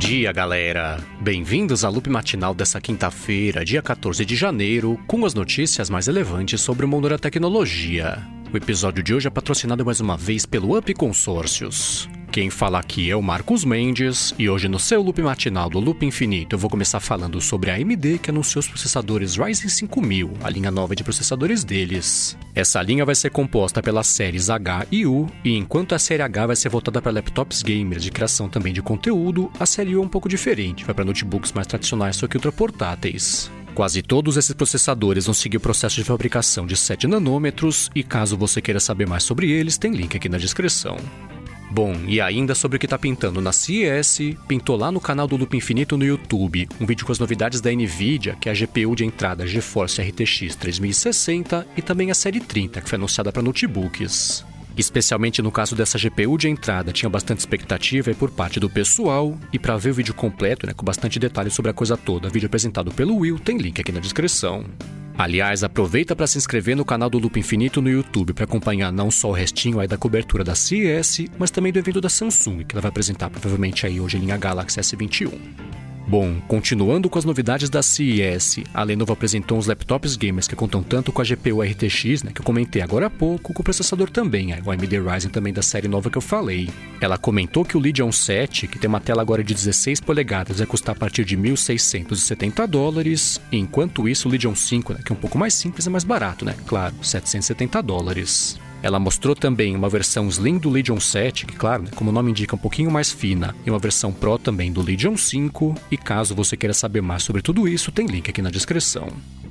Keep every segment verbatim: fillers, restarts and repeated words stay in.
dia, galera! Bem-vindos ao Loop Matinal dessa quinta-feira, dia quatorze de janeiro, com as notícias mais relevantes sobre o mundo da tecnologia. O episódio de hoje é patrocinado mais uma vez pelo Up Consórcios. Quem fala aqui é o Marcos Mendes, e hoje no seu Loop Matinal do Loop Infinito eu vou começar falando sobre a A M D, que anunciou os processadores Ryzen cinco mil, a linha nova de processadores deles. Essa linha vai ser composta pelas séries H e U, e enquanto a série H vai ser voltada para laptops gamers de criação também de conteúdo, a série U é um pouco diferente, vai para notebooks mais tradicionais só que ultraportáteis. Quase todos esses processadores vão seguir o processo de fabricação de sete nanômetros, e caso você queira saber mais sobre eles, tem link aqui na descrição. Bom, e ainda sobre o que tá pintando na C E S, pintou lá no canal do Loop Infinito no YouTube um vídeo com as novidades da Nvidia, que é a G P U de entrada GeForce R T X três mil e sessenta e também a série trinta, que foi anunciada para notebooks. Especialmente no caso dessa G P U de entrada, tinha bastante expectativa aí por parte do pessoal, e para ver o vídeo completo, né, com bastante detalhes sobre a coisa toda, vídeo apresentado pelo Will, tem link aqui na descrição. Aliás, aproveita para se inscrever no canal do Loop Infinito no YouTube para acompanhar não só o restinho aí da cobertura da C E S, mas também do evento da Samsung, que ela vai apresentar provavelmente aí hoje a linha Galaxy S vinte e um. Bom, continuando com as novidades da C E S, a Lenovo apresentou uns laptops gamers que contam tanto com a G P U R T X, né, que eu comentei agora há pouco, com o processador também, é, o A M D Ryzen também da série nova que eu falei. Ela comentou que o Legion sete, que tem uma tela agora de dezesseis polegadas, vai custar a partir de mil seiscentos e setenta dólares, e enquanto isso o Legion cinco, né, que é um pouco mais simples, é mais barato, né, claro, setecentos e setenta dólares. Ela mostrou também uma versão Slim do Legion sete, que claro, né, como o nome indica, um pouquinho mais fina, e uma versão Pro também do Legion cinco, e caso você queira saber mais sobre tudo isso, tem link aqui na descrição.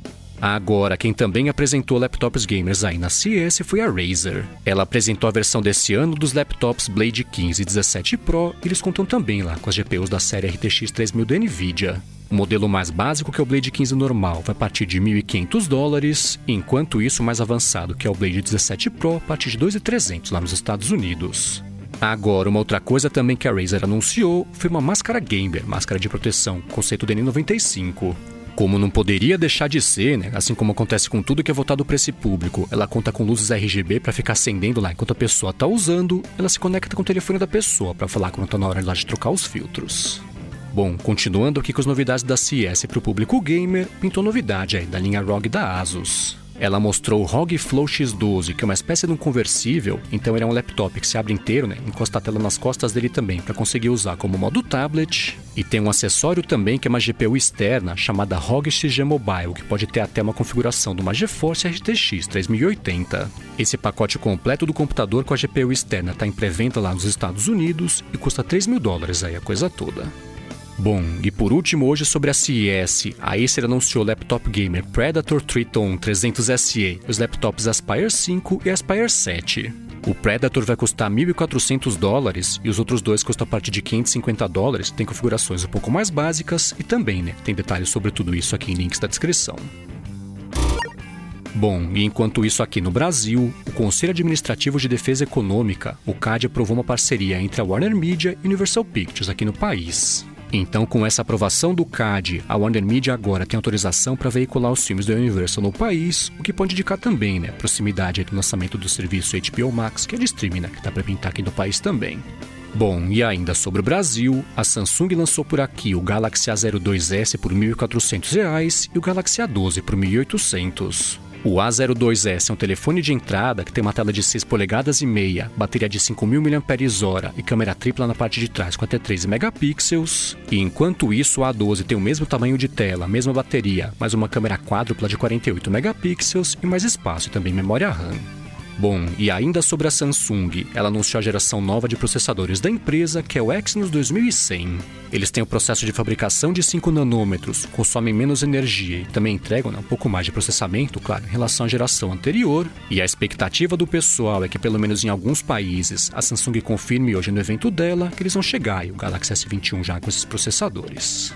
Agora, quem também apresentou laptops gamers aí na C E S foi a Razer. Ela apresentou a versão desse ano dos laptops Blade quinze e dezessete Pro, e eles contam também lá com as G P Us da série R T X três mil da Nvidia. O modelo mais básico, que é o Blade quinze normal, vai partir de mil e quinhentos dólares, enquanto isso o mais avançado, que é o Blade dezessete Pro, a partir de dois mil e trezentos lá nos Estados Unidos. Agora, uma outra coisa também que a Razer anunciou foi uma máscara gamer, máscara de proteção, conceito do N noventa e cinco. Como não poderia deixar de ser, né, assim como acontece com tudo que é voltado para esse público, ela conta com luzes R G B para ficar acendendo lá enquanto a pessoa está usando, ela se conecta com o telefone da pessoa para falar quando está na hora lá de trocar os filtros. Bom, continuando aqui com as novidades da C E S para o público gamer, pintou novidade aí da linha R O G da Asus. Ela mostrou o R O G Flow X doze, que é uma espécie de um conversível, então ele é um laptop que se abre inteiro, né, encosta a tela nas costas dele também para conseguir usar como modo tablet, e tem um acessório também que é uma G P U externa chamada R O G X G Mobile, que pode ter até uma configuração de uma GeForce R T X três mil e oitenta. Esse pacote completo do computador com a G P U externa está em pré-venda lá nos Estados Unidos e custa três mil dólares aí a coisa toda. Bom, e por último hoje sobre a C E S, a Acer anunciou o laptop gamer Predator Triton trezentos S E, os laptops Aspire cinco e Aspire sete. O Predator vai custar mil e quatrocentos dólares e os outros dois custam a partir de quinhentos e cinquenta dólares, tem configurações um pouco mais básicas e também, né, tem detalhes sobre tudo isso aqui em links da descrição. Bom, e enquanto isso aqui no Brasil, o Conselho Administrativo de Defesa Econômica, o C A D, aprovou uma parceria entre a Warner Media e Universal Pictures aqui no país. Então, com essa aprovação do C A D, a Warner Media agora tem autorização para veicular os filmes da Universal no país, o que pode indicar também, né, proximidade do lançamento do serviço H B O Max, que é de streaming, né, que dá para pintar aqui no país também. Bom, e ainda sobre o Brasil, a Samsung lançou por aqui o Galaxy A zero dois S por mil e quatrocentos reais e o Galaxy A doze por mil e oitocentos. O A zero dois S é um telefone de entrada que tem uma tela de seis polegadas e meia, bateria de cinco mil miliampères-hora e câmera tripla na parte de trás com até treze megapixels. E enquanto isso, o A doze tem o mesmo tamanho de tela, mesma bateria, mas uma câmera quádrupla de quarenta e oito megapixels e mais espaço e também memória RAM. Bom, e ainda sobre a Samsung, ela anunciou a geração nova de processadores da empresa, que é o Exynos dois mil e cem. Eles têm o processo de fabricação de cinco nanômetros, consomem menos energia e também entregam, né, um pouco mais de processamento, claro, em relação à geração anterior. E a expectativa do pessoal é que, pelo menos em alguns países, a Samsung confirme hoje no evento dela que eles vão chegar e o Galaxy S vinte e um já com esses processadores.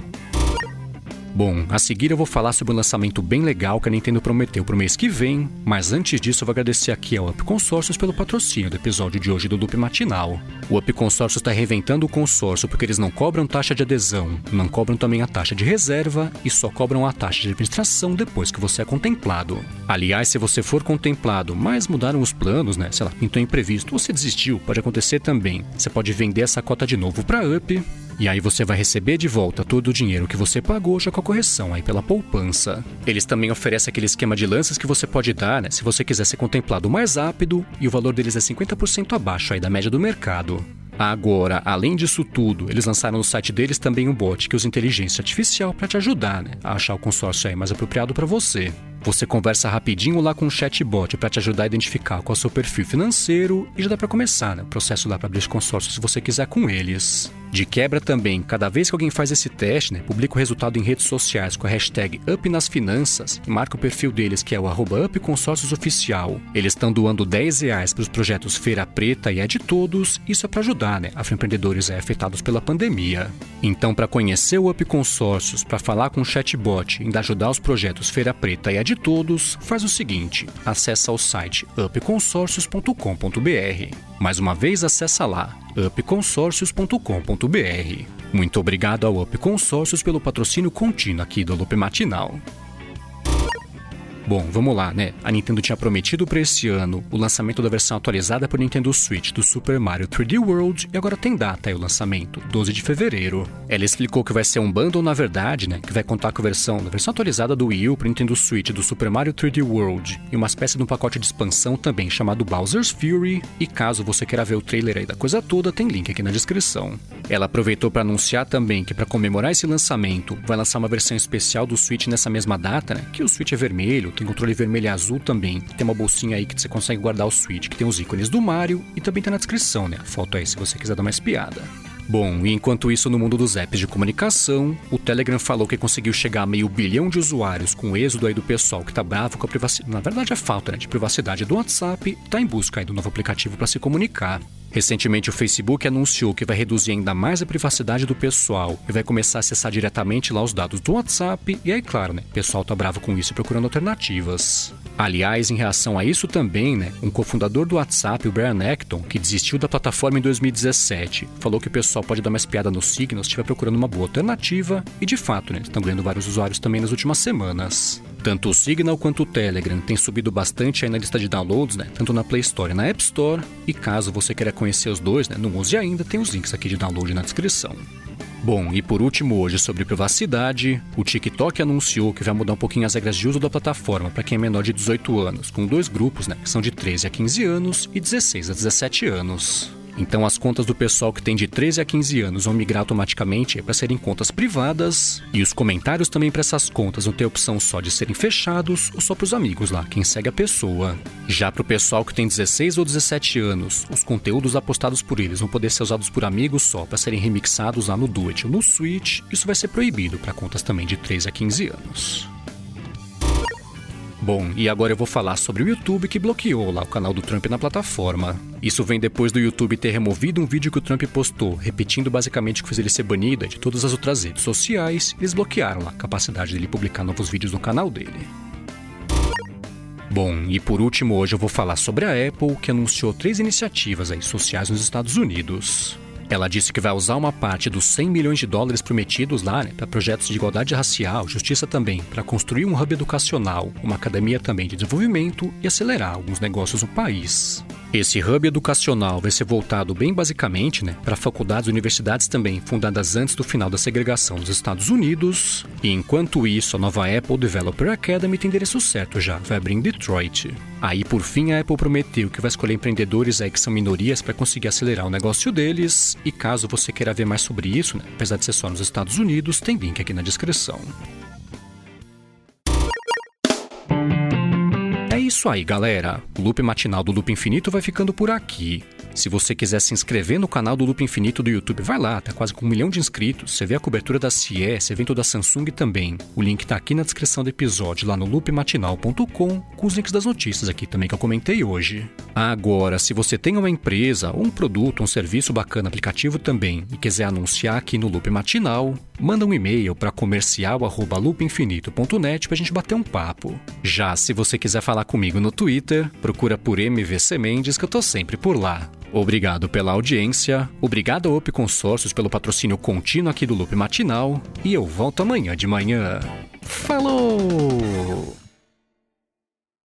Bom, a seguir eu vou falar sobre um lançamento bem legal que a Nintendo prometeu para o mês que vem, mas antes disso eu vou agradecer aqui ao Up Consórcios pelo patrocínio do episódio de hoje do Loop Matinal. O Up Consórcios está reinventando o consórcio porque eles não cobram taxa de adesão, não cobram também a taxa de reserva e só cobram a taxa de administração depois que você é contemplado. Aliás, se você for contemplado, mas mudaram os planos, né, sei lá, pintou imprevisto ou você desistiu, pode acontecer também. Você pode vender essa cota de novo para Up. E aí você vai receber de volta todo o dinheiro que você pagou já com a correção aí pela poupança. Eles também oferecem aquele esquema de lances que você pode dar, né, se você quiser ser contemplado mais rápido, e o valor deles é cinquenta por cento abaixo aí da média do mercado. Agora, além disso tudo, eles lançaram no site deles também um bot que usa inteligência artificial para te ajudar, né, a achar o consórcio aí mais apropriado para você. Você conversa rapidinho lá com um chatbot para te ajudar a identificar qual é o seu perfil financeiro e já dá para começar, né, o processo lá para abrir esse consórcio se você quiser com eles. De quebra também, cada vez que alguém faz esse teste, né, publica o resultado em redes sociais com a hashtag UpNasFinanças e marca o perfil deles, que é o arroba UpConsórciosOficial. Eles estão doando dez reais para os projetos Feira Preta e É de Todos, isso é para ajudar, né, afroempreendedores é, afetados pela pandemia. Então, para conhecer o Up Consórcios, para falar com o chatbot e ainda ajudar os projetos Feira Preta e É de Todos, faz o seguinte, acessa o site up consórcios ponto com ponto b r. Mais uma vez, acessa lá, up consórcios ponto com ponto b r. Muito obrigado ao Up Consórcios pelo patrocínio contínuo aqui do Loop Matinal. Bom, vamos lá, né? A Nintendo tinha prometido para esse ano o lançamento da versão atualizada para o Nintendo Switch do Super Mario três D World e agora tem data aí o lançamento, doze de fevereiro. Ela explicou que vai ser um bundle, na verdade, né? Que vai contar com a versão, a versão atualizada do Wii U para o Nintendo Switch do Super Mario três D World e uma espécie de um pacote de expansão também chamado Bowser's Fury. E caso você queira ver o trailer aí da coisa toda, tem link aqui na descrição. Ela aproveitou para anunciar também que para comemorar esse lançamento, vai lançar uma versão especial do Switch nessa mesma data, né? Que o Switch é vermelho, tem controle vermelho e azul também. Tem uma bolsinha aí que você consegue guardar o Switch, que tem os ícones do Mario e também tá na descrição, né? A foto aí se você quiser dar uma espiada. Bom, e enquanto isso no mundo dos apps de comunicação, o Telegram falou que conseguiu chegar a meio bilhão de usuários com o êxodo aí do pessoal que tá bravo com a privacidade, na verdade a falta, né, de privacidade do WhatsApp, tá em busca aí do novo aplicativo para se comunicar. Recentemente o Facebook anunciou que vai reduzir ainda mais a privacidade do pessoal e vai começar a acessar diretamente lá os dados do WhatsApp, e aí claro, né, o pessoal tá bravo com isso e procurando alternativas. Aliás, em reação a isso também, né, um cofundador do WhatsApp, o Brian Acton, que desistiu da plataforma em dois mil e dezessete, falou que o pessoal pode dar uma espiada no Signal se estiver procurando uma boa alternativa, e de fato, né, estão ganhando vários usuários também nas últimas semanas. Tanto o Signal quanto o Telegram têm subido bastante aí na lista de downloads, né, tanto na Play Store e na App Store, e caso você queira conhecer os dois, né, não use ainda, tem os links aqui de download na descrição. Bom, e por último hoje sobre privacidade, o TikTok anunciou que vai mudar um pouquinho as regras de uso da plataforma para quem é menor de dezoito anos, com dois grupos, né, que são de treze a quinze anos e dezesseis a dezessete anos. Então as contas do pessoal que tem de treze a quinze anos vão migrar automaticamente para serem contas privadas, e os comentários também para essas contas vão ter a opção só de serem fechados ou só para os amigos lá, quem segue a pessoa. Já para o pessoal que tem dezesseis ou dezessete anos, os conteúdos apostados por eles vão poder ser usados por amigos só para serem remixados lá no Duet ou no Switch. Isso vai ser proibido para contas também de treze a quinze anos. Bom, e agora eu vou falar sobre o YouTube que bloqueou lá o canal do Trump na plataforma. Isso vem depois do YouTube ter removido um vídeo que o Trump postou, repetindo basicamente o que fez ele ser banido de todas as outras redes sociais. Eles bloquearam lá a capacidade dele publicar novos vídeos no canal dele. Bom, e por último hoje eu vou falar sobre a Apple, que anunciou três iniciativas aí sociais nos Estados Unidos. Ela disse que vai usar uma parte dos cem milhões de dólares prometidos lá, né, para projetos de igualdade racial, justiça também, para construir um hub educacional, uma academia também de desenvolvimento e acelerar alguns negócios no país. Esse hub educacional vai ser voltado bem basicamente, né, para faculdades e universidades também fundadas antes do final da segregação dos Estados Unidos. E enquanto isso, a nova Apple Developer Academy tem endereço certo já, vai abrir em Detroit. Aí, por fim, a Apple prometeu que vai escolher empreendedores aí que são minorias para conseguir acelerar o negócio deles. E caso você queira ver mais sobre isso, né, apesar de ser só nos Estados Unidos, tem link aqui na descrição. É isso aí, galera. O Loop Matinal do Loop Infinito vai ficando por aqui. Se você quiser se inscrever no canal do Loop Infinito do YouTube, vai lá, tá quase com um milhão de inscritos. Você vê a cobertura da C I E, esse evento da Samsung também. O link tá aqui na descrição do episódio, lá no loop matinal ponto com, com os links das notícias aqui também que eu comentei hoje. Agora, se você tem uma empresa, ou um produto, um serviço bacana, aplicativo também, e quiser anunciar aqui no Loop Matinal, manda um e-mail para comercial arroba loop infinito ponto net pra gente bater um papo. Já se você quiser falar comigo no Twitter, procura por M V C Mendes que eu tô sempre por lá. Obrigado pela audiência, obrigado ao Up Consórcios pelo patrocínio contínuo aqui do Loop Matinal, e eu volto amanhã de manhã. Falou!